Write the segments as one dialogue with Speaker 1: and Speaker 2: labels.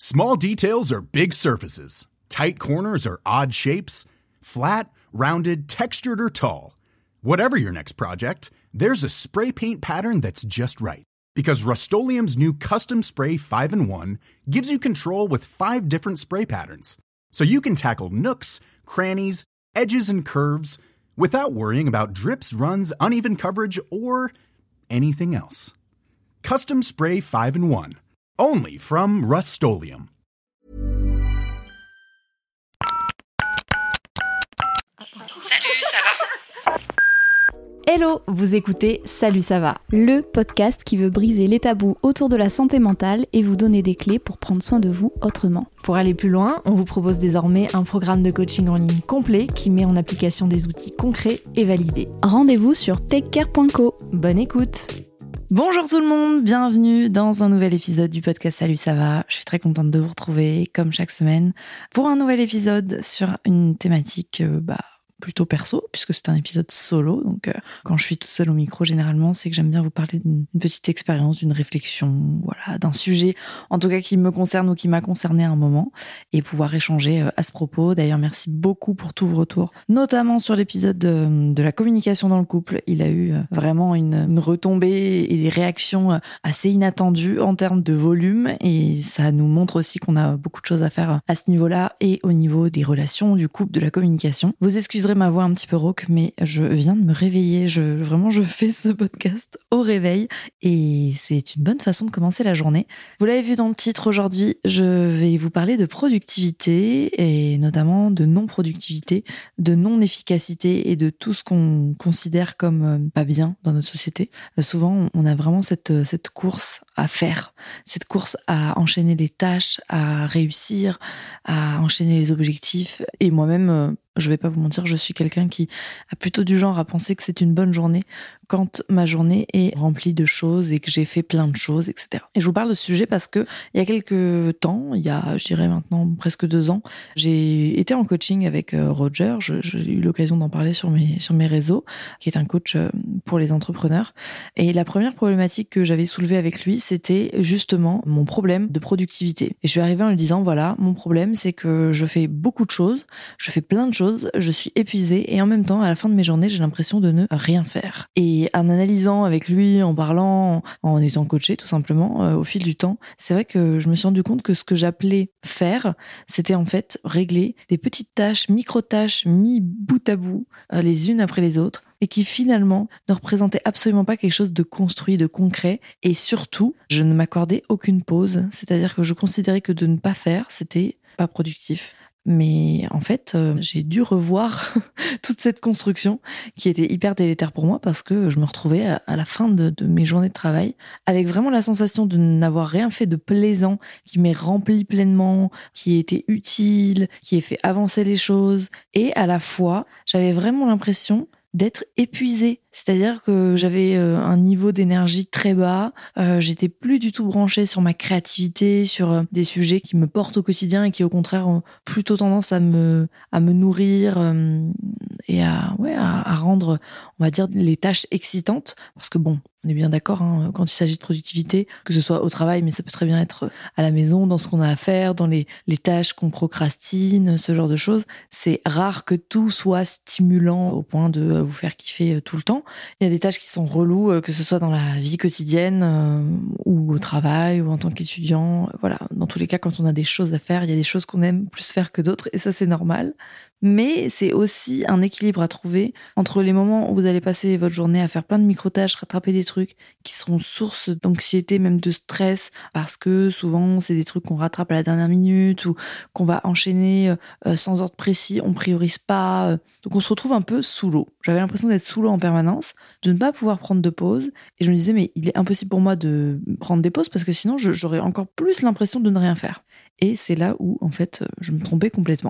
Speaker 1: Small details are big surfaces. Tight corners are odd shapes. Flat, rounded, textured, or tall. Whatever your next project, there's a spray paint pattern that's just right. Because Rust-Oleum's new Custom Spray 5-in-1 gives you control with 5 different spray patterns. So you can tackle nooks, crannies, edges, and curves without worrying about drips, runs, uneven coverage, or anything else. Custom Spray 5-in-1. Only from Rust-Oleum.
Speaker 2: Salut, ça va?
Speaker 3: Hello, vous écoutez Salut ça va, le podcast qui veut briser les tabous autour de la santé mentale et vous donner des clés pour prendre soin de vous autrement. Pour aller plus loin, on vous propose désormais un programme de coaching en ligne complet qui met en application des outils concrets et validés. Rendez-vous sur takecare.co. Bonne écoute! Bonjour tout le monde, bienvenue dans un nouvel épisode du podcast Salut ça va. Je suis très contente de vous retrouver comme chaque semaine pour un nouvel épisode sur une thématique plutôt perso, puisque c'est un épisode solo. Donc, quand je suis toute seule au micro, généralement, c'est que j'aime bien vous parler d'une petite expérience, d'une réflexion, voilà, d'un sujet, en tout cas qui me concerne ou qui m'a concerné à un moment, et pouvoir échanger à ce propos. D'ailleurs, merci beaucoup pour tous vos retours, notamment sur l'épisode de la communication dans le couple. Il a eu vraiment une retombée et des réactions assez inattendues en termes de volume, et ça nous montre aussi qu'on a beaucoup de choses à faire à ce niveau-là et au niveau des relations, du couple, de la communication. Vous excuserez ma voix un petit peu rauque, mais je viens de me réveiller. Je fais ce podcast au réveil et c'est une bonne façon de commencer la journée. Vous l'avez vu dans le titre aujourd'hui, je vais vous parler de productivité et notamment de non-productivité, de non-efficacité et de tout ce qu'on considère comme pas bien dans notre société. Souvent, on a vraiment cette course à faire, cette course à enchaîner les tâches, à réussir, à enchaîner les objectifs. Et moi-même, je vais pas vous mentir, je suis quelqu'un qui a plutôt du genre à penser que c'est une bonne journée quand ma journée est remplie de choses et que j'ai fait plein de choses, etc. Et je vous parle de ce sujet parce que il y a quelques temps, il y a, je dirais maintenant presque 2 ans, j'ai été en coaching avec Roger. J'ai eu l'occasion d'en parler sur mes réseaux, qui est un coach pour les entrepreneurs. Et la première problématique que j'avais soulevée avec lui, c'était justement mon problème de productivité. Et je suis arrivée en lui disant, voilà, mon problème, c'est que je fais beaucoup de choses, je fais plein de choses, je suis épuisée et en même temps, à la fin de mes journées, j'ai l'impression de ne rien faire. Et en analysant avec lui, en parlant, en étant coachée tout simplement, au fil du temps, c'est vrai que je me suis rendu compte que ce que j'appelais faire, c'était en fait régler des petites tâches, micro-tâches, mis bout à bout, les unes après les autres, et qui finalement ne représentaient absolument pas quelque chose de construit, de concret, et surtout, je ne m'accordais aucune pause, c'est-à-dire que je considérais que de ne pas faire, c'était pas productif. Mais en fait, j'ai dû revoir toute cette construction qui était hyper délétère pour moi parce que je me retrouvais à la fin de mes journées de travail avec vraiment la sensation de n'avoir rien fait de plaisant, qui m'ait rempli pleinement, qui était utile, qui ait fait avancer les choses. Et à la fois, j'avais vraiment l'impression d'être épuisée. C'est-à-dire que j'avais un niveau d'énergie très bas, j'étais plus du tout branchée sur ma créativité, sur des sujets qui me portent au quotidien et qui au contraire ont plutôt tendance à me nourrir et à rendre, on va dire, les tâches excitantes. Parce que bon, on est bien d'accord, hein, quand il s'agit de productivité, que ce soit au travail, mais ça peut très bien être à la maison, dans ce qu'on a à faire, dans les tâches qu'on procrastine, ce genre de choses. C'est rare que tout soit stimulant au point de vous faire kiffer tout le temps. Il y a des tâches qui sont reloues, que ce soit dans la vie quotidienne ou au travail ou en tant qu'étudiant. Voilà, dans tous les cas, quand on a des choses à faire, il y a des choses qu'on aime plus faire que d'autres et ça, c'est normal. Mais c'est aussi un équilibre à trouver entre les moments où vous allez passer votre journée à faire plein de micro-tâches, rattraper des trucs qui seront source d'anxiété, même de stress, parce que souvent, c'est des trucs qu'on rattrape à la dernière minute ou qu'on va enchaîner sans ordre précis, on priorise pas. Donc on se retrouve un peu sous l'eau. J'avais l'impression d'être sous l'eau en permanence, de ne pas pouvoir prendre de pause. Et je me disais, mais il est impossible pour moi de prendre des pauses parce que sinon, j'aurais encore plus l'impression de ne rien faire. Et c'est là où, en fait, je me trompais complètement.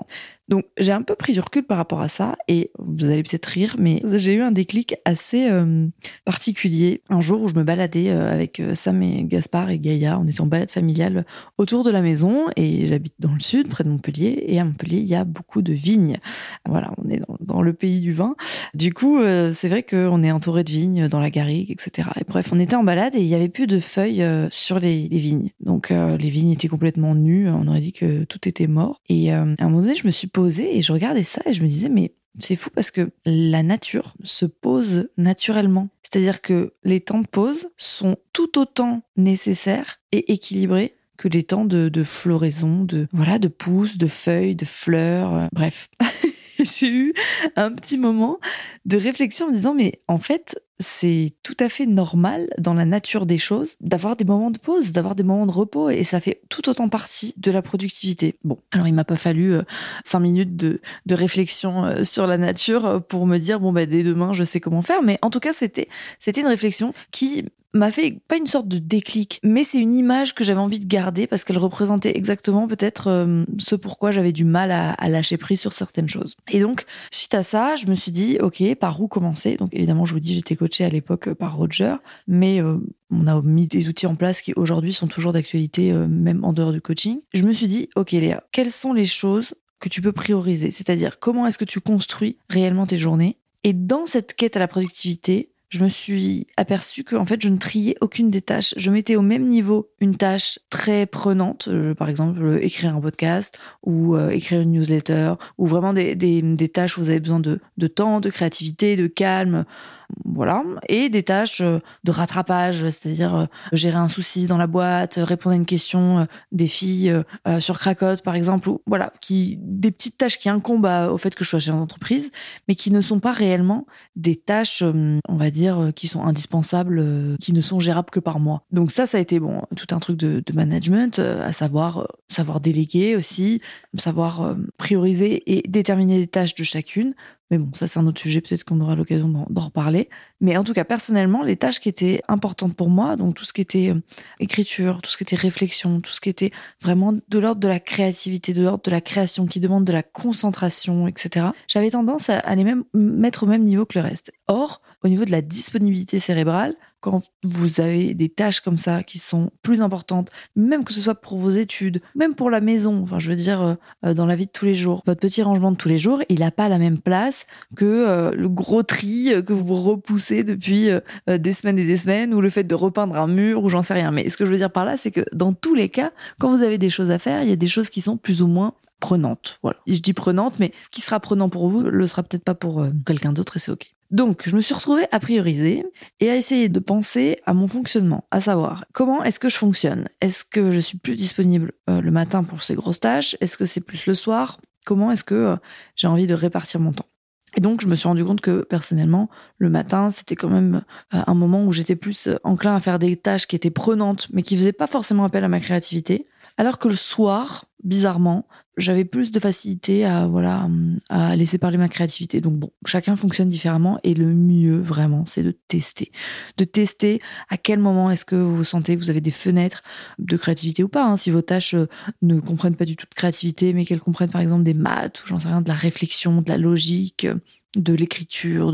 Speaker 4: Donc j'ai un peu pris du recul par rapport à ça et vous allez peut-être rire, mais j'ai eu un déclic assez particulier. Un jour où je me baladais avec Sam et Gaspard et Gaïa, on était en balade familiale autour de la maison et j'habite dans le sud, près de Montpellier, et à Montpellier, il y a beaucoup de vignes. Voilà, on est dans le pays du vin. Du coup, c'est vrai qu'on est entouré de vignes dans la garrigue, etc. Et bref, on était en balade et il y avait plus de feuilles sur les vignes. Donc les vignes étaient complètement nues, on aurait dit que tout était mort. Et à un moment donné, je me suis posée et je regardais ça et je me disais, mais c'est fou parce que la nature se pose naturellement. C'est-à-dire que les temps de pause sont tout autant nécessaires et équilibrés que les temps de floraison, de pousses, de feuilles, de fleurs, bref. J'ai eu un petit moment de réflexion en me disant, mais en fait, c'est tout à fait normal dans la nature des choses d'avoir des moments de pause, d'avoir des moments de repos, et ça fait tout autant partie de la productivité. Bon, alors il m'a pas fallu 5 minutes de réflexion sur la nature pour me dire, dès demain, je sais comment faire, mais en tout cas, c'était une réflexion qui m'a fait pas une sorte de déclic, mais c'est une image que j'avais envie de garder parce qu'elle représentait exactement peut-être ce pourquoi j'avais du mal à lâcher prise sur certaines choses. Et donc, suite à ça, je me suis dit, ok, par où commencer? Donc évidemment, je vous dis, j'étais coachée à l'époque par Roger, mais on a mis des outils en place qui aujourd'hui sont toujours d'actualité, même en dehors du coaching. Je me suis dit, ok Léa, quelles sont les choses que tu peux prioriser? C'est-à-dire, comment est-ce que tu construis réellement tes journées? Et dans cette quête à la productivité, je me suis aperçue que en fait, je ne triais aucune des tâches. Je mettais au même niveau une tâche très prenante, par exemple écrire un podcast ou écrire une newsletter, ou vraiment des tâches où vous avez besoin de temps, de créativité, de calme, voilà, et des tâches de rattrapage, c'est-à-dire gérer un souci dans la boîte, répondre à une question des filles sur Cracotte par exemple, ou voilà, des petites tâches qui incombent au fait que je sois chef d'entreprise, mais qui ne sont pas réellement des tâches, on va dire, qui sont indispensables, qui ne sont gérables que par moi. Donc ça a été tout un truc de management, à savoir déléguer aussi, savoir prioriser et déterminer les tâches de chacune. Mais bon, ça c'est un autre sujet, peut-être qu'on aura l'occasion d'en reparler. Mais en tout cas, personnellement, les tâches qui étaient importantes pour moi, donc tout ce qui était écriture, tout ce qui était réflexion, tout ce qui était vraiment de l'ordre de la créativité, de l'ordre de la création, qui demande de la concentration, etc., j'avais tendance à les même mettre au même niveau que le reste. Or, au niveau de la disponibilité cérébrale, quand vous avez des tâches comme ça qui sont plus importantes, même que ce soit pour vos études, même pour la maison, enfin je veux dire dans la vie de tous les jours, votre petit rangement de tous les jours, il n'a pas la même place que le gros tri que vous repoussez depuis des semaines et des semaines, ou le fait de repeindre un mur, ou j'en sais rien. Mais ce que je veux dire par là, c'est que dans tous les cas, quand vous avez des choses à faire, il y a des choses qui sont plus ou moins prenantes. Voilà. Et je dis prenante, mais ce qui sera prenant pour vous le sera peut-être pas pour quelqu'un d'autre, et c'est ok. Donc, je me suis retrouvée à prioriser et à essayer de penser à mon fonctionnement, à savoir comment est-ce que je fonctionne? Est-ce que je suis plus disponible le matin pour ces grosses tâches? Est-ce que c'est plus le soir? Comment est-ce que j'ai envie de répartir mon temps? Et donc, je me suis rendu compte que, personnellement, le matin, c'était quand même un moment où j'étais plus enclin à faire des tâches qui étaient prenantes, mais qui faisaient pas forcément appel à ma créativité. Alors que le soir, bizarrement, j'avais plus de facilité à laisser parler ma créativité. Donc bon, chacun fonctionne différemment, et le mieux, vraiment, c'est de tester. De tester à quel moment est-ce que vous sentez que vous avez des fenêtres de créativité ou pas. Si vos tâches ne comprennent pas du tout de créativité, mais qu'elles comprennent par exemple des maths, ou j'en sais rien, de la réflexion, de la logique, de l'écriture,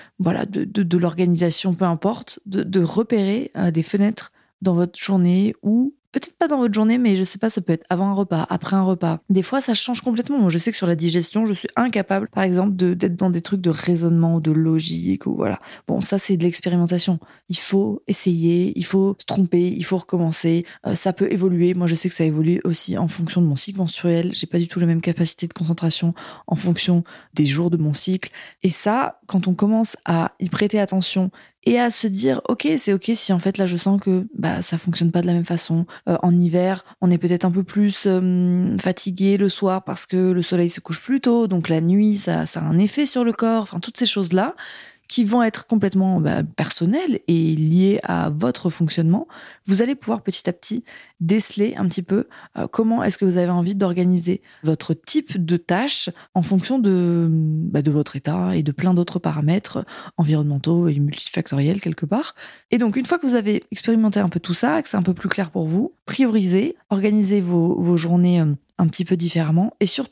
Speaker 4: de l'organisation, peu importe, de repérer des fenêtres dans votre journée, ou peut-être pas dans votre journée, mais je sais pas, ça peut être avant un repas, après un repas. Des fois, ça change complètement. Moi, je sais que sur la digestion, je suis incapable, par exemple, d'être dans des trucs de raisonnement ou de logique, ou voilà. Bon, ça, c'est de l'expérimentation. Il faut essayer, il faut se tromper, il faut recommencer. Ça peut évoluer. Moi, je sais que ça évolue aussi en fonction de mon cycle menstruel. J'ai pas du tout la même capacité de concentration en fonction des jours de mon cycle. Et ça, quand on commence à y prêter attention et à se dire, ok, c'est ok si en fait là je sens que ça fonctionne pas de la même façon. En hiver, on est peut-être un peu plus fatigué le soir parce que le soleil se couche plus tôt, donc la nuit ça a un effet sur le corps. Enfin, toutes ces choses-là qui vont être complètement personnelles et liées à votre fonctionnement, vous allez pouvoir petit à petit déceler un petit peu comment est-ce que vous avez envie d'organiser votre type de tâche en fonction de votre état et de plein d'autres paramètres environnementaux et multifactoriels quelque part. Et donc, une fois que vous avez expérimenté un peu tout ça, que c'est un peu plus clair pour vous, priorisez, organisez vos journées un petit peu différemment, et surtout,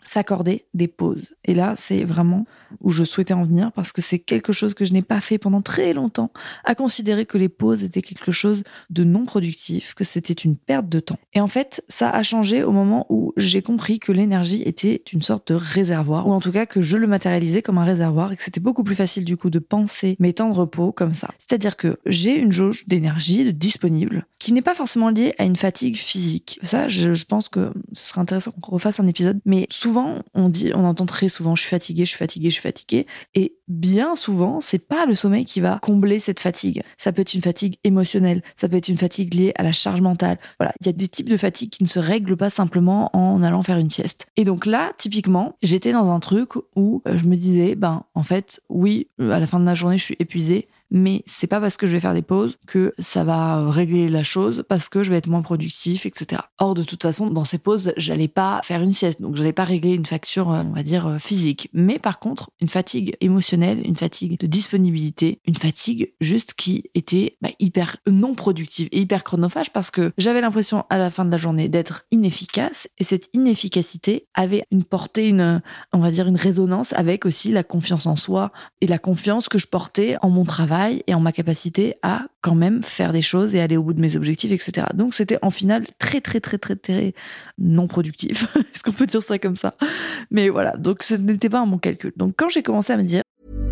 Speaker 4: s'accorder des pauses. Et là, c'est vraiment où je souhaitais en venir parce que c'est quelque chose que je n'ai pas fait pendant très longtemps, à considérer que les pauses étaient quelque chose de non productif, que c'était une perte de temps. Et en fait, ça a changé au moment où j'ai compris que l'énergie était une sorte de réservoir, ou en tout cas que je le matérialisais comme un réservoir et que c'était beaucoup plus facile du coup de penser mes temps de repos comme ça. C'est-à-dire que j'ai une jauge d'énergie disponible qui n'est pas forcément liée à une fatigue physique. Ça, je pense que ce serait intéressant qu'on refasse un épisode, mais souvent on entend très souvent je suis fatiguée, et bien souvent c'est pas le sommeil qui va combler cette fatigue. Ça peut être une fatigue émotionnelle, ça peut être une fatigue liée à la charge mentale. Voilà, il y a des types de fatigue qui ne se règlent pas simplement en allant faire une sieste. Et donc là, typiquement, j'étais dans un truc où je me disais, en fait, oui, à la fin de la journée, je suis épuisée, mais c'est pas parce que je vais faire des pauses que ça va régler la chose, parce que je vais être moins productif, etc. Or, de toute façon, dans ces pauses, j'allais pas faire une sieste, donc j'allais pas régler une facture, on va dire, physique. Mais par contre, une fatigue émotionnelle, une fatigue de disponibilité, une fatigue juste qui était hyper non productive et hyper chronophage, parce que j'avais l'impression à la fin de la journée d'être inefficace, et cette inefficacité avait une portée, on va dire une résonance avec aussi la confiance en soi et la confiance que je portais en mon travail et en ma capacité à quand même faire des choses et aller au bout de mes objectifs, etc. Donc c'était en finale très non productif. Est-ce qu'on peut dire ça comme ça? Mais voilà, donc ce n'était pas un bon calcul. Donc quand j'ai commencé à me dire...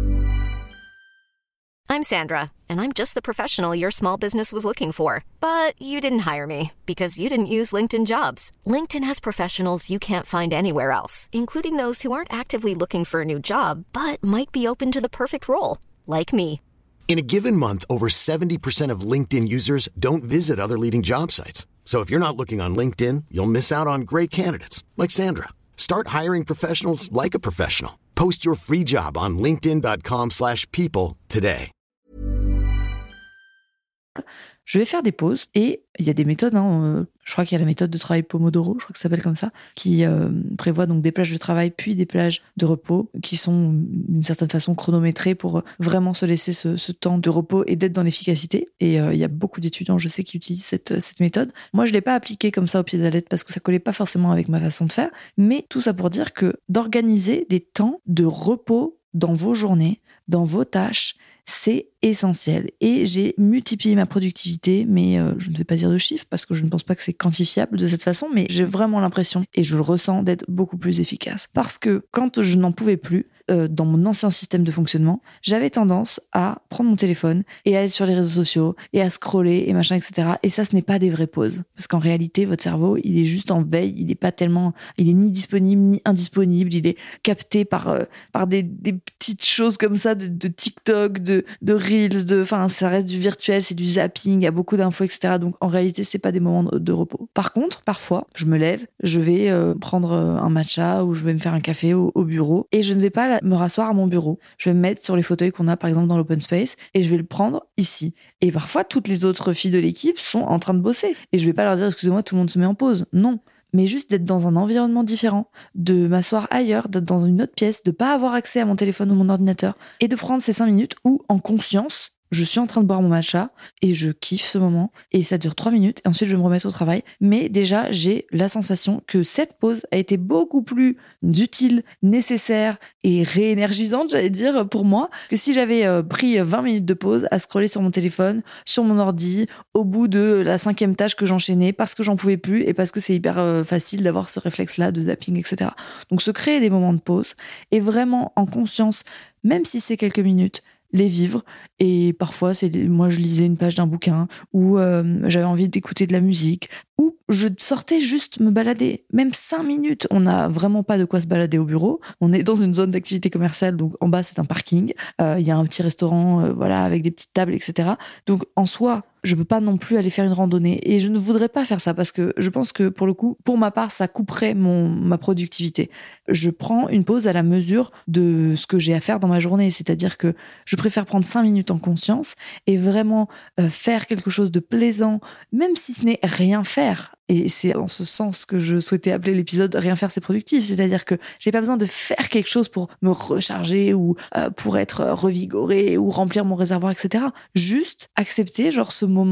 Speaker 5: I'm Sandra, and I'm just the professional your small business was looking for. But you didn't hire me because you didn't use LinkedIn Jobs. LinkedIn has professionals you can't find anywhere else, including those who aren't actively looking for a new job, but might be open to the perfect role, like me.
Speaker 6: In a given month, over 70% of LinkedIn users don't visit other leading job sites. So if you're not looking on LinkedIn, you'll miss out on great candidates like Sandra. Start hiring professionals like a professional. Post your free job on linkedin.com/people today.
Speaker 4: Je vais faire des pauses, et il y a des méthodes, je crois qu'il y a la méthode de travail Pomodoro, je crois que ça s'appelle comme ça, qui prévoit donc des plages de travail puis des plages de repos qui sont d'une certaine façon chronométrées pour vraiment se laisser ce temps de repos et d'être dans l'efficacité. Et il y a beaucoup d'étudiants, je sais, qui utilisent cette méthode. Moi, je l'ai pas appliquée comme ça au pied de la lettre parce que ça collait pas forcément avec ma façon de faire, mais tout ça pour dire que d'organiser des temps de repos dans vos journées, dans vos tâches, c'est essentiel. Et j'ai multiplié ma productivité, mais je ne vais pas dire de chiffres parce que je ne pense pas que c'est quantifiable de cette façon, mais j'ai vraiment l'impression, et je le ressens, d'être beaucoup plus efficace. Parce que quand je n'en pouvais plus, dans mon ancien système de fonctionnement, j'avais tendance à prendre mon téléphone et à aller sur les réseaux sociaux et à scroller et machin, etc. Et ça, ce n'est pas des vraies pauses. Parce qu'en réalité, votre cerveau, il est juste en veille, il est ni disponible ni indisponible, il est capté par des petites choses comme ça de TikTok, de Reels, ça reste du virtuel, c'est du zapping, il y a beaucoup d'infos, etc. Donc en réalité, c'est pas des moments de repos. Par contre, parfois, je me lève, je vais prendre un matcha ou je vais me faire un café au bureau, et je ne vais pas me rasseoir à mon bureau. Je vais me mettre sur les fauteuils qu'on a par exemple dans l'open space et je vais le prendre ici. Et parfois, toutes les autres filles de l'équipe sont en train de bosser. Et je vais pas leur dire excusez-moi, tout le monde se met en pause. Non. Mais juste d'être dans un environnement différent, de m'asseoir ailleurs, d'être dans une autre pièce, de pas avoir accès à mon téléphone ou mon ordinateur, et de prendre ces 5 minutes où, en conscience, je suis en train de boire mon matcha et je kiffe ce moment, et ça dure 3 minutes et ensuite je vais me remettre au travail. Mais déjà, j'ai la sensation que cette pause a été beaucoup plus utile, nécessaire et réénergisante, j'allais dire, pour moi, que si j'avais pris 20 minutes de pause à scroller sur mon téléphone, sur mon ordi, au bout de la 5e tâche que j'enchaînais parce que j'en pouvais plus et parce que c'est hyper facile d'avoir ce réflexe-là de zapping, etc. Donc se créer des moments de pause et vraiment en conscience, même si c'est quelques minutes, les vivre. Et parfois, moi, je lisais une page d'un bouquin, ou j'avais envie d'écouter de la musique, ou je sortais juste me balader. Même 5 minutes. On n'a vraiment pas de quoi se balader au bureau. On est dans une zone d'activité commerciale, donc en bas, c'est un parking. Il y a un petit restaurant, avec des petites tables, etc. Donc, en soi, je peux pas non plus aller faire une randonnée. Et je ne voudrais pas faire ça parce que je pense que, pour le coup, pour ma part, ça couperait ma productivité. Je prends une pause à la mesure de ce que j'ai à faire dans ma journée. C'est-à-dire que je préfère prendre 5 minutes en conscience et vraiment faire quelque chose de plaisant, même si ce n'est rien faire. Et c'est en ce sens que je souhaitais appeler l'épisode « Rien faire, c'est productif ». C'est-à-dire que j'ai pas besoin de faire quelque chose pour me recharger ou pour être revigorée ou remplir mon réservoir, etc. Juste accepter ce moment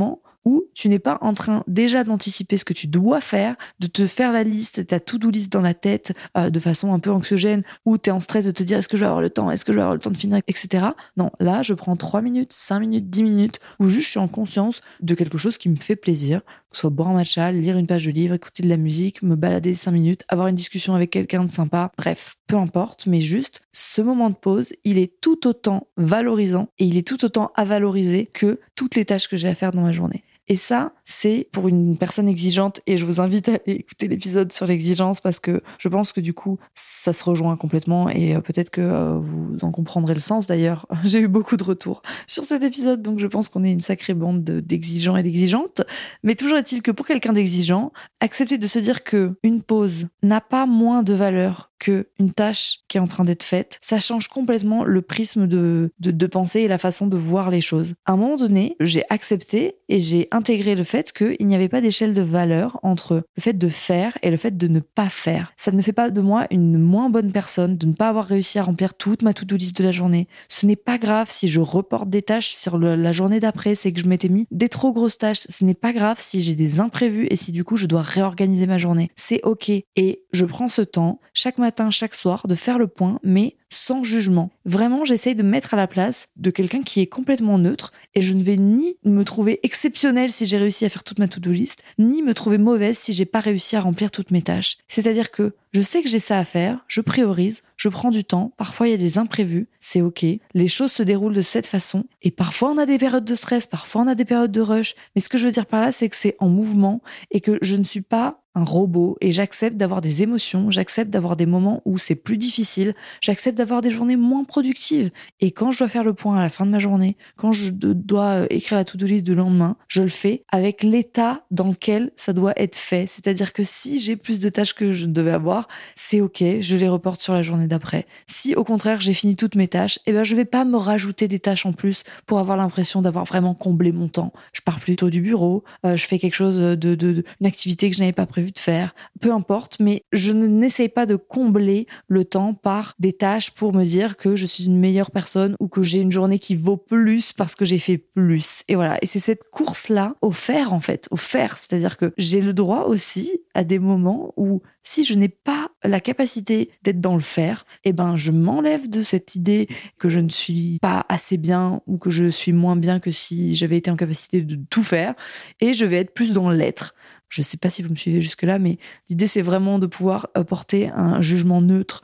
Speaker 4: où tu n'es pas en train déjà d'anticiper ce que tu dois faire, de te faire la liste, ta to-do list dans la tête de façon un peu anxiogène, où tu es en stress de te dire est-ce que je vais avoir le temps, est-ce que je vais avoir le temps de finir, etc. Non, là, je prends 3 minutes, 5 minutes, 10 minutes, où juste je suis en conscience de quelque chose qui me fait plaisir, que ce soit boire un matcha, lire une page de livre, écouter de la musique, me balader 5 minutes, avoir une discussion avec quelqu'un de sympa, bref, peu importe, mais juste ce moment de pause, il est tout autant valorisant et il est tout autant à valoriser que toutes les tâches que j'ai à faire dans ma journée. Et ça, c'est pour une personne exigeante, et je vous invite à aller écouter l'épisode sur l'exigence parce que je pense que du coup, ça se rejoint complètement et peut-être que vous en comprendrez le sens. D'ailleurs, j'ai eu beaucoup de retours sur cet épisode, donc je pense qu'on est une sacrée bande d'exigeants et d'exigeantes. Mais toujours est-il que pour quelqu'un d'exigeant, accepter de se dire que une pause n'a pas moins de valeur qu'une tâche qui est en train d'être faite, ça change complètement le prisme de pensée et la façon de voir les choses. À un moment donné, j'ai accepté et j'ai intégré le fait qu'il n'y avait pas d'échelle de valeur entre le fait de faire et le fait de ne pas faire. Ça ne fait pas de moi une moins bonne personne de ne pas avoir réussi à remplir toute ma to-do list de la journée. Ce n'est pas grave si je reporte des tâches sur la journée d'après, c'est que je m'étais mis des trop grosses tâches. Ce n'est pas grave si j'ai des imprévus et si du coup je dois réorganiser ma journée. C'est ok. Et je prends ce temps, chaque matin, chaque soir, de faire le point, mais sans jugement. Vraiment, j'essaye de me mettre à la place de quelqu'un qui est complètement neutre et je ne vais ni me trouver exceptionnelle si j'ai réussi à faire toute ma to-do list, ni me trouver mauvaise si j'ai pas réussi à remplir toutes mes tâches. C'est-à-dire que je sais que j'ai ça à faire, je priorise, je prends du temps, parfois il y a des imprévus, c'est ok. Les choses se déroulent de cette façon et parfois on a des périodes de stress, parfois on a des périodes de rush, mais ce que je veux dire par là, c'est que c'est en mouvement et que je ne suis pas un robot et j'accepte d'avoir des émotions, j'accepte d'avoir des moments où c'est plus difficile, j'accepte d'avoir des journées moins productives et quand je dois faire le point à la fin de ma journée, quand je dois écrire la to-do list du lendemain, je le fais avec l'état dans lequel ça doit être fait, c'est-à-dire que si j'ai plus de tâches que je devais avoir, c'est ok, je les reporte sur la journée d'après. Si au contraire j'ai fini toutes mes tâches, je vais pas me rajouter des tâches en plus pour avoir l'impression d'avoir vraiment comblé mon temps. Je pars plutôt du bureau, je fais quelque chose une activité que je n'avais pas prévu de faire, peu importe, mais je n'essaye pas de combler le temps par des tâches pour me dire que je suis une meilleure personne ou que j'ai une journée qui vaut plus parce que j'ai fait plus. Et voilà, et c'est cette course-là au faire en fait, au faire, c'est-à-dire que j'ai le droit aussi à des moments où si je n'ai pas la capacité d'être dans le faire, je m'enlève de cette idée que je ne suis pas assez bien ou que je suis moins bien que si j'avais été en capacité de tout faire et je vais être plus dans l'être. Je ne sais pas si vous me suivez jusque-là, mais l'idée, c'est vraiment de pouvoir porter un jugement neutre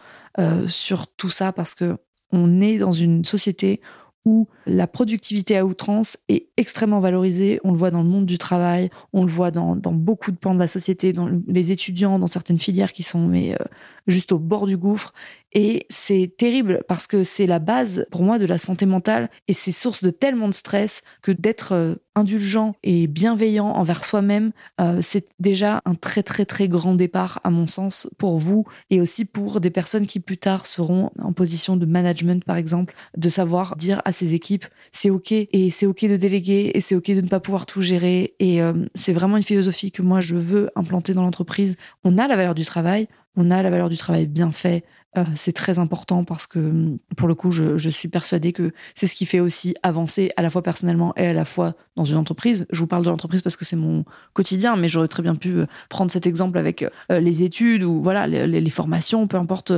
Speaker 4: sur tout ça parce que on est dans une société où la productivité à outrance est extrêmement valorisée. On le voit dans le monde du travail, on le voit dans beaucoup de pans de la société, dans les étudiants, dans certaines filières qui sont juste au bord du gouffre. Et c'est terrible parce que c'est la base pour moi de la santé mentale et c'est source de tellement de stress que d'être indulgent et bienveillant envers soi-même, c'est déjà un très très très grand départ à mon sens pour vous et aussi pour des personnes qui plus tard seront en position de management par exemple, de savoir dire à ses équipes c'est ok et c'est ok de déléguer et c'est ok de ne pas pouvoir tout gérer et c'est vraiment une philosophie que moi je veux implanter dans l'entreprise. On a la valeur du travail, on a la valeur du travail bien fait. C'est très important parce que pour le coup je suis persuadée que c'est ce qui fait aussi avancer à la fois personnellement et à la fois dans une entreprise. Je vous parle de l'entreprise parce que c'est mon quotidien, mais j'aurais très bien pu prendre cet exemple avec les études ou voilà les formations, peu importe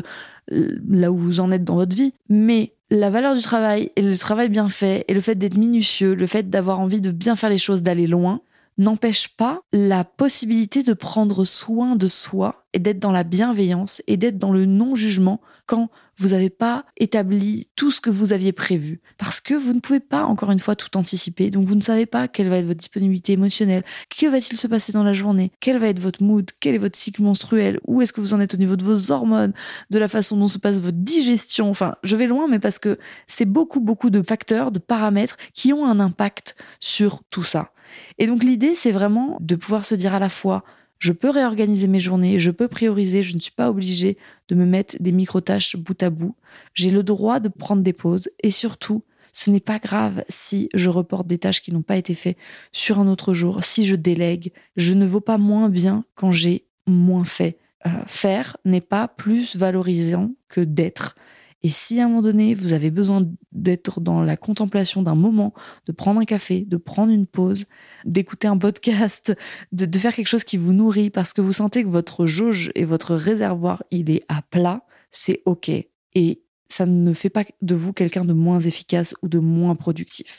Speaker 4: là où vous en êtes dans votre vie. Mais la valeur du travail et le travail bien fait et le fait d'être minutieux, le fait d'avoir envie de bien faire les choses, d'aller loin, n'empêche pas la possibilité de prendre soin de soi et d'être dans la bienveillance et d'être dans le non-jugement quand vous n'avez pas établi tout ce que vous aviez prévu. Parce que vous ne pouvez pas, encore une fois, tout anticiper. Donc vous ne savez pas quelle va être votre disponibilité émotionnelle, que va-t-il se passer dans la journée, quel va être votre mood, quel est votre cycle menstruel, où est-ce que vous en êtes au niveau de vos hormones, de la façon dont se passe votre digestion. Enfin, je vais loin, mais parce que c'est beaucoup de facteurs, de paramètres qui ont un impact sur tout ça. Et donc l'idée, c'est vraiment de pouvoir se dire à la fois je peux réorganiser mes journées, je peux prioriser, je ne suis pas obligée de me mettre des micro-tâches bout à bout. J'ai le droit de prendre des pauses et surtout, ce n'est pas grave si je reporte des tâches qui n'ont pas été faites sur un autre jour, si je délègue. Je ne vaux pas moins bien quand j'ai moins fait. Faire n'est pas plus valorisant que d'être. Et si à un moment donné, vous avez besoin d'être dans la contemplation d'un moment, de prendre un café, de prendre une pause, d'écouter un podcast, de faire quelque chose qui vous nourrit parce que vous sentez que votre jauge et votre réservoir, il est à plat, c'est OK. Et ça ne fait pas de vous quelqu'un de moins efficace ou de moins productif.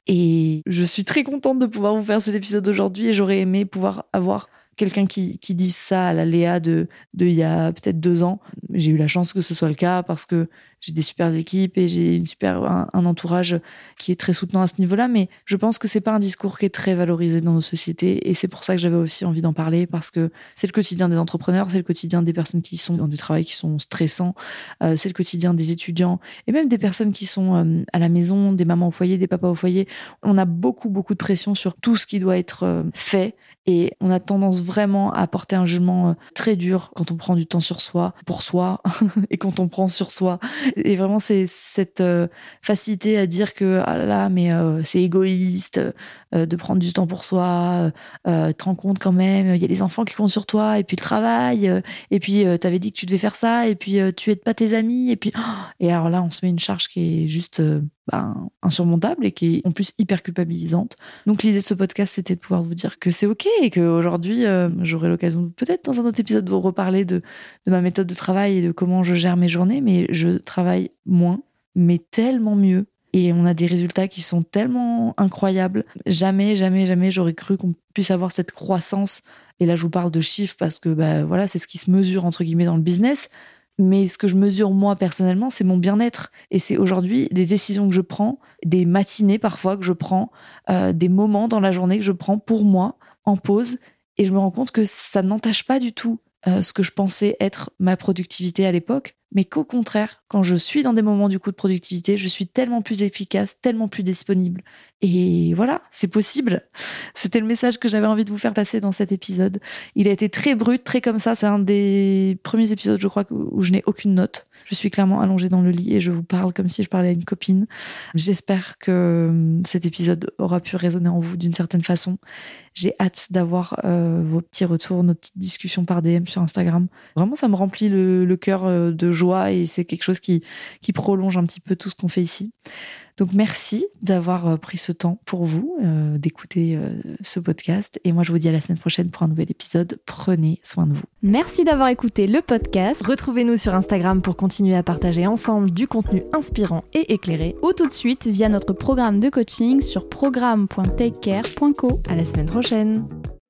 Speaker 4: Et je suis très contente de pouvoir vous faire cet épisode aujourd'hui et j'aurais aimé pouvoir avoir quelqu'un qui dise ça à la Léa de il y a peut-être 2 ans. J'ai eu la chance que ce soit le cas parce que j'ai des super équipes et j'ai un entourage qui est très soutenant à ce niveau-là. Mais je pense que c'est pas un discours qui est très valorisé dans nos sociétés et c'est pour ça que j'avais aussi envie d'en parler parce que c'est le quotidien des entrepreneurs, c'est le quotidien des personnes qui sont dans du travail qui sont stressants, c'est le quotidien des étudiants et même des personnes qui sont à la maison, des mamans au foyer, des papas au foyer. On a beaucoup de pression sur tout ce qui doit être fait et on a tendance vraiment à porter un jugement très dur quand on prend du temps sur soi, pour soi, et quand on prend sur soi. Et vraiment, c'est cette facilité à dire que ah là là, mais c'est égoïste de prendre du temps pour soi. Te rends compte quand même, il y a les enfants qui comptent sur toi, et puis le travail, et puis t'avais dit que tu devais faire ça, et puis tu aides pas tes amis, et puis et alors là, on se met une charge qui est juste insurmontable et qui est en plus hyper culpabilisante. Donc l'idée de ce podcast, c'était de pouvoir vous dire que c'est OK et qu'aujourd'hui, j'aurai l'occasion peut-être dans un autre épisode de vous reparler de ma méthode de travail et de comment je gère mes journées, mais je travaille moins, mais tellement mieux. Et on a des résultats qui sont tellement incroyables. Jamais j'aurais cru qu'on puisse avoir cette croissance. Et là, je vous parle de chiffres parce que voilà, c'est ce qui se mesure entre guillemets dans le business. Mais ce que je mesure moi personnellement, c'est mon bien-être. Et c'est aujourd'hui des décisions que je prends, des matinées parfois que je prends, des moments dans la journée que je prends pour moi, en pause. Et je me rends compte que ça n'entache pas du tout ce que je pensais être ma productivité à l'époque. Mais qu'au contraire, quand je suis dans des moments du coup de productivité, je suis tellement plus efficace, tellement plus disponible. Et voilà, c'est possible. C'était le message que j'avais envie de vous faire passer dans cet épisode. Il a été très brut, très comme ça. C'est un des premiers épisodes, je crois, où je n'ai aucune note. Je suis clairement allongée dans le lit et je vous parle comme si je parlais à une copine. J'espère que cet épisode aura pu résonner en vous d'une certaine façon. J'ai hâte d'avoir vos petits retours, nos petites discussions par DM sur Instagram. Vraiment, ça me remplit le cœur de joie et c'est quelque chose qui prolonge un petit peu tout ce qu'on fait ici. Donc merci d'avoir pris ce temps pour vous, d'écouter ce podcast. Et moi, je vous dis à la semaine prochaine pour un nouvel épisode. Prenez soin de vous.
Speaker 3: Merci d'avoir écouté le podcast. Retrouvez-nous sur Instagram pour continuer à partager ensemble du contenu inspirant et éclairé, ou tout de suite via notre programme de coaching sur programme.takecare.co. À la semaine prochaine.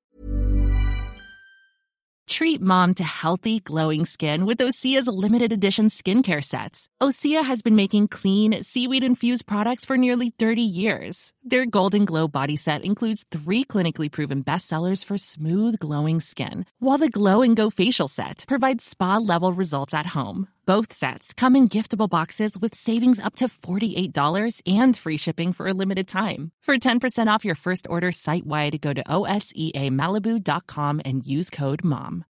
Speaker 7: Treat mom to healthy, glowing skin with Osea's limited edition skincare sets. Osea has been making clean, seaweed-infused products for nearly 30 years. Their Golden Glow body set includes 3 clinically proven bestsellers for smooth, glowing skin, while the Glow and Go facial set provides spa-level results at home. Both sets come in giftable boxes with savings up to $48 and free shipping for a limited time. For 10% off your first order site-wide, go to OSEAMalibu.com and use code MOM.